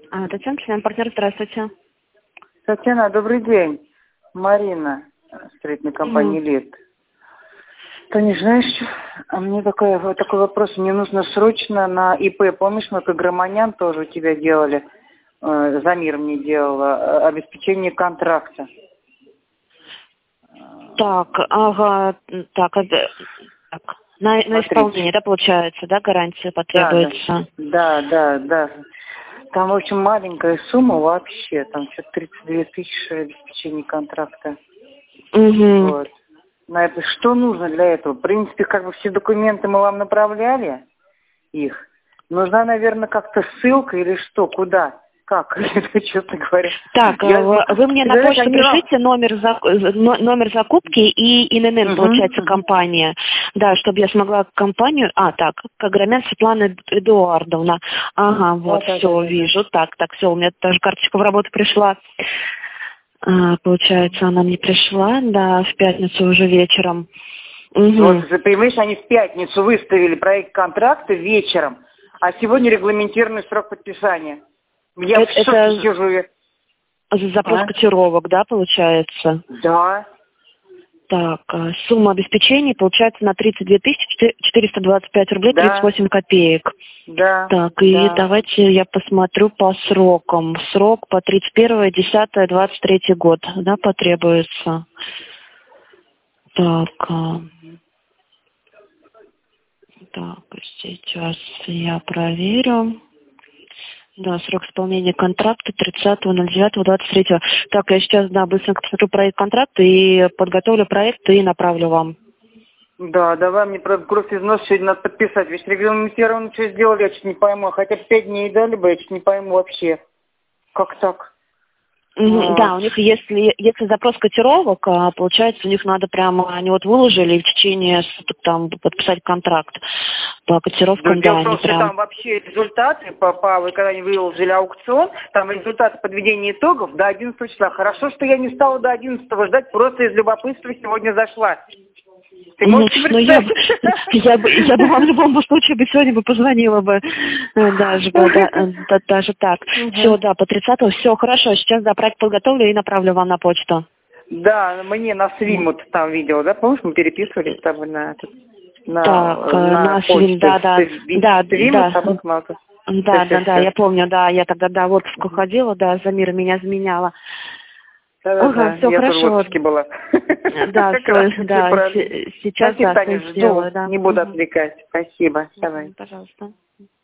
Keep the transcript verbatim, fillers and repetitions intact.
А, Татьяна, член партнер, здравствуйте. Татьяна, добрый день. Марина, строительной компании Угу. «Лид». Таня, знаешь, а мне такой, вот такой вопрос. Мне нужно срочно на ИП. Помнишь, мы как Громанян тоже у тебя делали, э, Замир мне делала, э, обеспечение контракта. Так, ага, так, а, да, так. На, на Смотрите. исполнение, да, получается, да, гарантия потребуется? Да, да, да, да. Там, в общем, маленькая сумма вообще. Там что-то тридцать две тысячи обеспечения контракта. Угу. Вот. На это что нужно для этого? В принципе, как бы все документы мы вам направляли, их. Нужна, наверное, как-то ссылка или что, куда? Как, честно говоря. Так, Я, вы, вы мне на знаешь, почту они вам- пришлите номер, зак- но- номер закупки и ИНН, Мгм, получается, мгм. компания. Да, чтобы я смогла компанию... А, так, Каграмян Светлана Эдуардовна. Ага, вот, Да, да, все, да, да. вижу. Так, так, все, у меня тоже карточка в работу пришла. А, получается, она мне пришла, да, в пятницу уже вечером. Вот, Угу. ты понимаешь, они в пятницу выставили проект контракта вечером, а сегодня регламентированный срок подписания. Я в Это, шоке это сижу. я- запрос А? котировок, да, получается? Да. Так, а, сумма обеспечения получается на тридцать две тысячи четыреста двадцать пять рублей тридцать Да, восемь копеек. да, Так, и да. давайте я посмотрю по срокам. Срок по тридцать первое десятое двадцать третий год, да, потребуется. Так, а, так, сейчас я проверю. Да, срок исполнения контракта тридцатого ноль девятого двадцать третьего. Так, я сейчас, да, быстренько посмотрю проект контракта и подготовлю проект и направлю вам. Да, давай мне про профизнос сегодня надо подписать. Ведь регламентированно что сделали, я чуть не пойму. Хотя бы пять дней дали бы, я чуть не пойму вообще. Как так? Мгм. Вот. Да, у них если, если запрос котировок, а, получается, у них надо прямо, они вот выложили и в течение суток там подписать контракт. По Да, котировкам, дело да, в том, они что прям... там вообще результаты, по, по, вы когда они выложили аукцион, там результаты подведения итогов до одиннадцатого числа. Хорошо, что я не стала до одиннадцатого ждать, просто из любопытства сегодня зашла. Ты Мгм. можешь Ну, я, бы- представить? я, бы, я бы вам в любом случае бы сегодня бы позвонила бы, э, даже бы, да, э, да, даже так. Все, Мгм. да, по тридцатому, все, хорошо, сейчас, да, проект подготовлю и направлю вам на почту. Да, мне на Свимут там видео, да, помнишь, мы переписывались с тобой на, этот, Так, на, э, на на Свин, почту да, да, да, Свимут, да, собака Малка. Все, да, все, да, да, я все. помню, да, я тогда, да, в отпуск уходила, да, за мир меня заменяла. Ага, Да-да-да, все я тоже в хорошо. отпуске была. Да, Как раз все, таки да, праздник. се- сейчас, Спасибо, да, все Таня, жду. сделаю, да. Не буду Угу. отвлекать. Спасибо. Давай. Пожалуйста.